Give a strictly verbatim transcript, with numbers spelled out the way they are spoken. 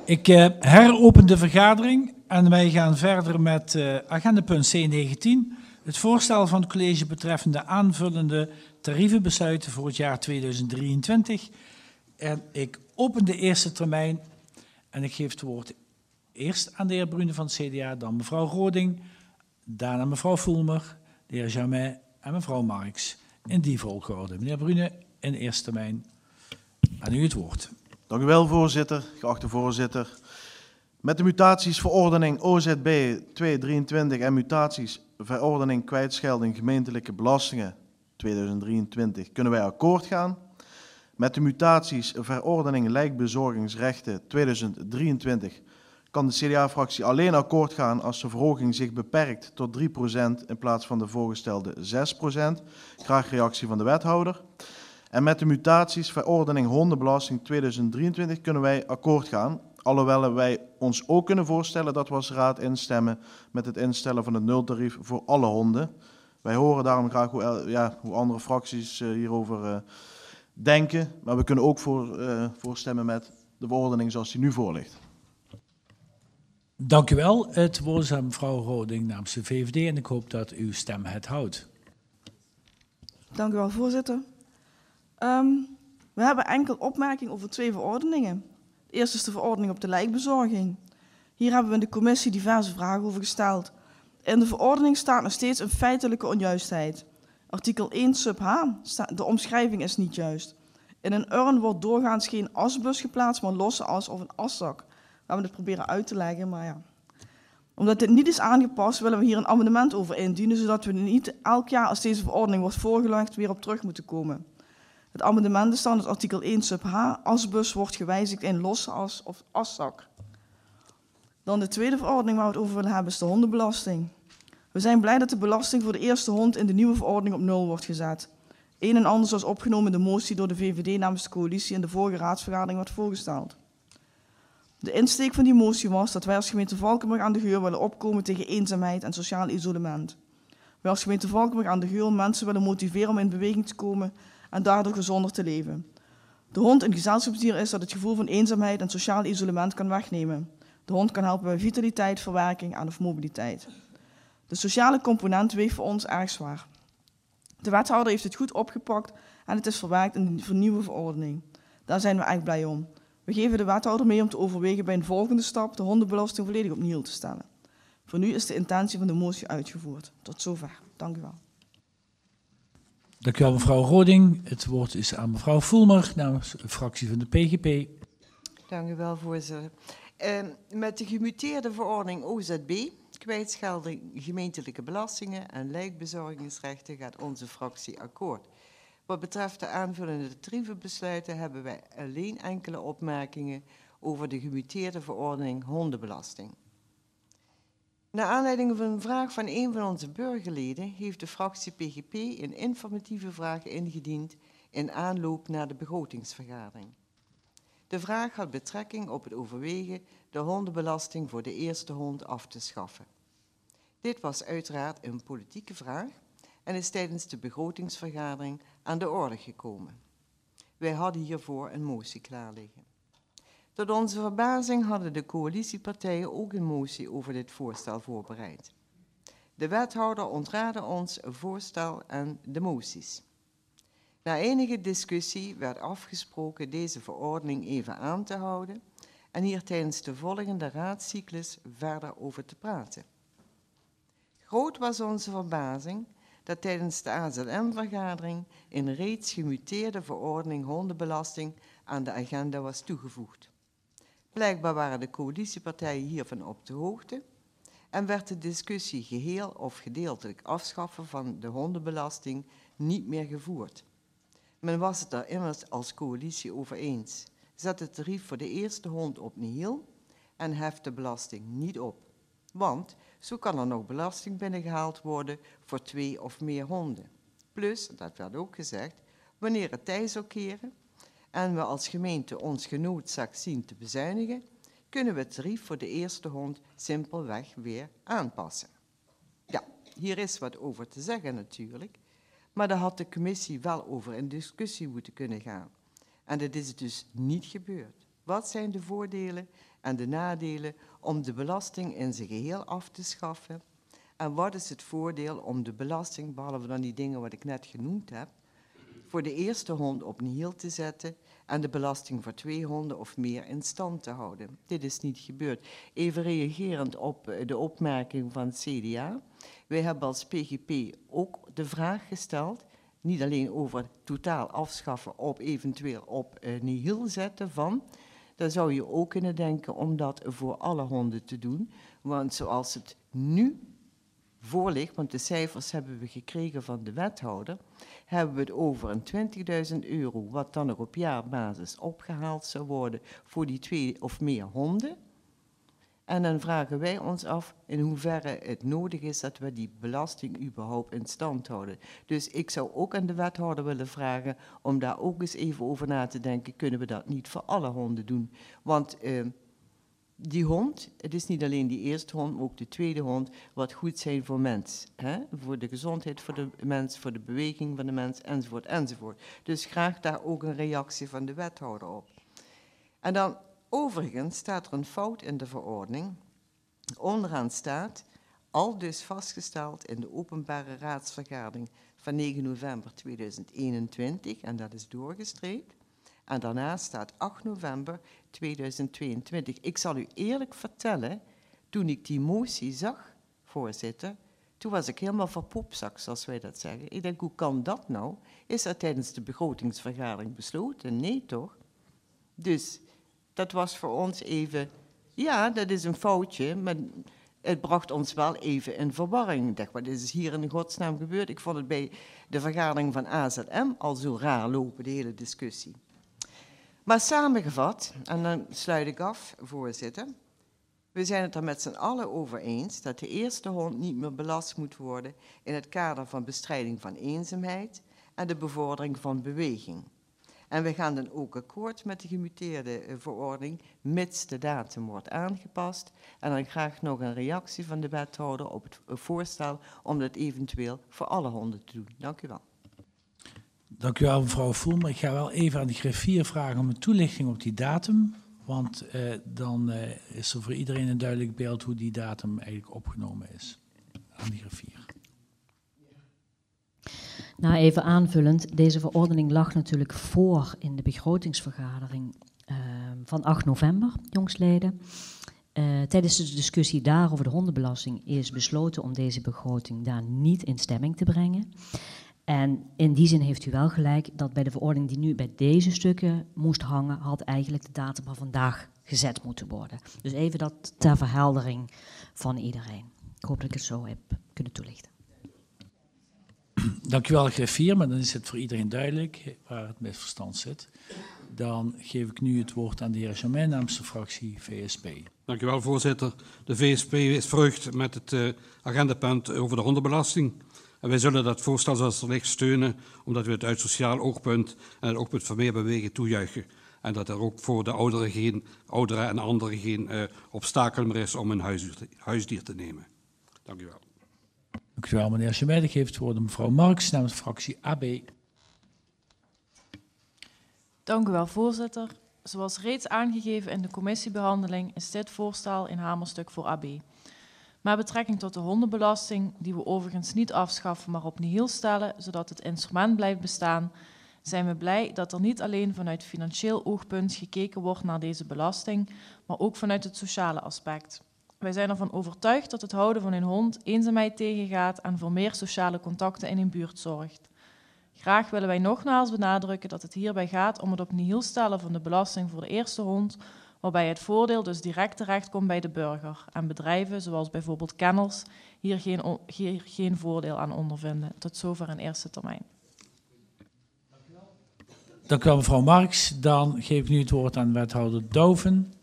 Ik uh, heropen de vergadering en wij gaan verder met uh, agendapunt C negentien. Het voorstel van het college betreffende aanvullende tarievenbesluiten voor het jaar tweeduizend drieëntwintig. En ik open de eerste termijn en ik geef het woord eerst aan de heer Brune van het C D A, dan mevrouw Roding, daarna mevrouw Voelmer, de heer Jamet en mevrouw Marx. In die volgorde. Meneer Brune, in de eerste termijn aan u het woord. Dank u wel, voorzitter. Geachte voorzitter. Met de mutatiesverordening O Z B tweehonderddrieëntwintig en mutatiesverordening kwijtschelding gemeentelijke belastingen tweeduizend drieëntwintig kunnen wij akkoord gaan. Met de mutatiesverordening lijkbezorgingsrechten tweeduizend drieëntwintig kan de C D A-fractie alleen akkoord gaan als de verhoging zich beperkt tot drie procent in plaats van de voorgestelde zes procent. Graag reactie van de wethouder. En met de mutatiesverordening hondenbelasting tweeduizend drieëntwintig kunnen wij akkoord gaan. Alhoewel wij ons ook kunnen voorstellen dat we als raad instemmen met het instellen van het nultarief voor alle honden. Wij horen daarom graag hoe, ja, hoe andere fracties uh, hierover uh, denken. Maar we kunnen ook voor, uh, voorstemmen met de verordening zoals die nu voor ligt. Dank u wel. Het woord is aan mevrouw Roding namens de V V D en ik hoop dat uw stem het houdt. Dank u wel, voorzitter. Um, we hebben enkel opmerking over twee verordeningen. De eerste is de verordening op de lijkbezorging. Hier hebben we in de commissie diverse vragen over gesteld. In de verordening staat nog steeds een feitelijke onjuistheid. Artikel één sub H, de omschrijving is niet juist. In een urn wordt doorgaans geen asbus geplaatst, maar losse as of eenaszak. We hebben het proberen uit te leggen, maar ja. Omdat dit niet is aangepast, willen we hier een amendement over indienen, zodat we niet elk jaar als deze verordening wordt voorgelegd weer op terug moeten komen. Het amendement is dan het artikel één sub H, asbus wordt gewijzigd in losse as ofaszak. Dan de tweede verordening waar we het over willen hebben is de hondenbelasting. We zijn blij dat de belasting voor de eerste hond in de nieuwe verordening op nul wordt gezet. Een en ander zoals opgenomen in de motie door de V V D namens de coalitie in de vorige raadsvergadering werd voorgesteld. De insteek van die motie was dat wij als gemeente Valkenburg aan de Geur willen opkomen tegen eenzaamheid en sociaal isolement. Wij als gemeente Valkenburg aan de Geur mensen willen motiveren om in beweging te komen en daardoor gezonder te leven. De hond een gezelschapsdier is dat het gevoel van eenzaamheid en sociaal isolement kan wegnemen. De hond kan helpen bij vitaliteit, verwerking en of mobiliteit. De sociale component weegt voor ons erg zwaar. De wethouder heeft het goed opgepakt en het is verwerkt in de nieuwe verordening. Daar zijn we echt blij om. We geven de wethouder mee om te overwegen bij een volgende stap de hondenbelasting volledig opnieuw te stellen. Voor nu is de intentie van de motie uitgevoerd. Tot zover. Dank u wel. Dank u wel, mevrouw Roding. Het woord is aan mevrouw Voelmer namens de fractie van de P G P. Dank u wel, voorzitter. Uh, met de gemuteerde verordening O Z B, kwijtschelding gemeentelijke belastingen en lijkbezorgingsrechten, gaat onze fractie akkoord. Wat betreft de aanvullende tarievenbesluiten hebben wij alleen enkele opmerkingen over de gemuteerde verordening hondenbelasting. Naar aanleiding van een vraag van een van onze burgerleden heeft de fractie P G P een informatieve vraag ingediend in aanloop naar de begrotingsvergadering. De vraag had betrekking op het overwegen de hondenbelasting voor de eerste hond af te schaffen. Dit was uiteraard een politieke vraag en is tijdens de begrotingsvergadering aan de orde gekomen. Wij hadden hiervoor een motie klaar liggen. Tot onze verbazing hadden de coalitiepartijen ook een motie over dit voorstel voorbereid. De wethouder ontraadde ons een voorstel en de moties. Na enige discussie werd afgesproken deze verordening even aan te houden en hier tijdens de volgende raadscyclus verder over te praten. Groot was onze verbazing dat tijdens de A Z M-vergadering een reeds gemuteerde verordening hondenbelasting aan de agenda was toegevoegd. Blijkbaar waren de coalitiepartijen hiervan op de hoogte en werd de discussie geheel of gedeeltelijk afschaffen van de hondenbelasting niet meer gevoerd. Men was het er immers als coalitie over eens. Zet het tarief voor de eerste hond op nihil en heft de belasting niet op. Want zo kan er nog belasting binnengehaald worden voor twee of meer honden. Plus, dat werd ook gezegd, wanneer het tij zou keren en we als gemeente ons genoodzaakt zien te bezuinigen, kunnen we het tarief voor de eerste hond simpelweg weer aanpassen. Ja, hier is wat over te zeggen natuurlijk, maar daar had de commissie wel over in discussie moeten kunnen gaan. En dat is dus niet gebeurd. Wat zijn de voordelen en de nadelen om de belasting in zijn geheel af te schaffen? En wat is het voordeel om de belasting, behalve dan die dingen wat ik net genoemd heb, voor de eerste hond op nihil te zetten en de belasting voor twee honden of meer in stand te houden? Dit is niet gebeurd. Even reagerend op de opmerking van het C D A. Wij hebben als P G P ook de vraag gesteld, niet alleen over het totaal afschaffen op eventueel op uh, nihil zetten van. Dan zou je ook kunnen denken om dat voor alle honden te doen. Want zoals het nu voor ligt, want de cijfers hebben we gekregen van de wethouder, hebben we het over een twintigduizend euro, wat dan nog op jaarbasis opgehaald zou worden voor die twee of meer honden. En dan vragen wij ons af in hoeverre het nodig is dat we die belasting überhaupt in stand houden. Dus ik zou ook aan de wethouder willen vragen om daar ook eens even over na te denken, kunnen we dat niet voor alle honden doen? Want uh, die hond, het is niet alleen die eerste hond, maar ook de tweede hond, wat goed zijn voor mens. Hè? Voor de gezondheid van de mens, voor de beweging van de mens, enzovoort, enzovoort. Dus graag daar ook een reactie van de wethouder op. En dan, overigens, staat er een fout in de verordening. Onderaan staat, al dus vastgesteld in de openbare raadsvergadering van negen november tweeduizend eenentwintig, en dat is doorgestreept. En daarna staat acht november tweeduizend tweeëntwintig. Ik zal u eerlijk vertellen, toen ik die motie zag, voorzitter, toen was ik helemaal verpopzak, zoals wij dat zeggen. Ik denk, hoe kan dat nou? Is dat tijdens de begrotingsvergadering besloten? Nee, toch? Dus dat was voor ons even, ja, dat is een foutje, maar het bracht ons wel even in verwarring. Ik dacht, wat is hier in godsnaam gebeurd? Ik vond het bij de vergadering van A Z M al zo raar lopen, de hele discussie. Maar samengevat, en dan sluit ik af, voorzitter. We zijn het er met z'n allen over eens dat de eerste hond niet meer belast moet worden in het kader van bestrijding van eenzaamheid en de bevordering van beweging. En we gaan dan ook akkoord met de gemuteerde verordening, mits de datum wordt aangepast. En dan graag nog een reactie van de wethouder op het voorstel om dat eventueel voor alle honden te doen. Dank u wel. Dank u wel, mevrouw Voelmer. Ik ga wel even aan de griffier vragen om een toelichting op die datum. Want uh, dan uh, is er voor iedereen een duidelijk beeld hoe die datum eigenlijk opgenomen is. Aan die griffier. Nou, even aanvullend. Deze verordening lag natuurlijk voor in de begrotingsvergadering uh, van acht november, jongsleden. Uh, tijdens de discussie daar over de hondenbelasting is besloten om deze begroting daar niet in stemming te brengen. En in die zin heeft u wel gelijk dat bij de verordening die nu bij deze stukken moest hangen, had eigenlijk de datum van vandaag gezet moeten worden. Dus even dat ter verheldering van iedereen. Ik hoop dat ik het zo heb kunnen toelichten. Dank u wel, griffier, maar dan is het voor iedereen duidelijk waar het misverstand zit. Dan geef ik nu het woord aan de heer Germain namens de fractie V S P. Dank u wel, voorzitter. De V S P is verheugd met het uh, agendapunt over de hondenbelasting. En wij zullen dat voorstel zoals het ligt steunen, omdat we het uit sociaal oogpunt en het oogpunt van meer bewegen toejuichen. En dat er ook voor de ouderen, geen, ouderen en anderen geen uh, obstakel meer is om een huisdier te, huisdier te nemen. Dank u wel. Dank u wel, meneer Germain. Ik geef het woord aan mevrouw Marks namens de fractie A B. Dank u wel, voorzitter. Zoals reeds aangegeven in de commissiebehandeling is dit voorstel een hamerstuk voor A B. Met betrekking tot de hondenbelasting, die we overigens niet afschaffen, maar op nihil stellen, zodat het instrument blijft bestaan, zijn we blij dat er niet alleen vanuit financieel oogpunt gekeken wordt naar deze belasting, maar ook vanuit het sociale aspect. Wij zijn ervan overtuigd dat het houden van een hond eenzaamheid tegengaat en voor meer sociale contacten in een buurt zorgt. Graag willen wij nogmaals benadrukken dat het hierbij gaat om het op nihil stellen van de belasting voor de eerste hond, waarbij het voordeel dus direct terechtkomt bij de burger en bedrijven, zoals bijvoorbeeld kennels, hier geen, hier geen voordeel aan ondervinden. Tot zover in eerste termijn. Dank u wel, mevrouw Marks. Dan geef ik nu het woord aan wethouder Douwen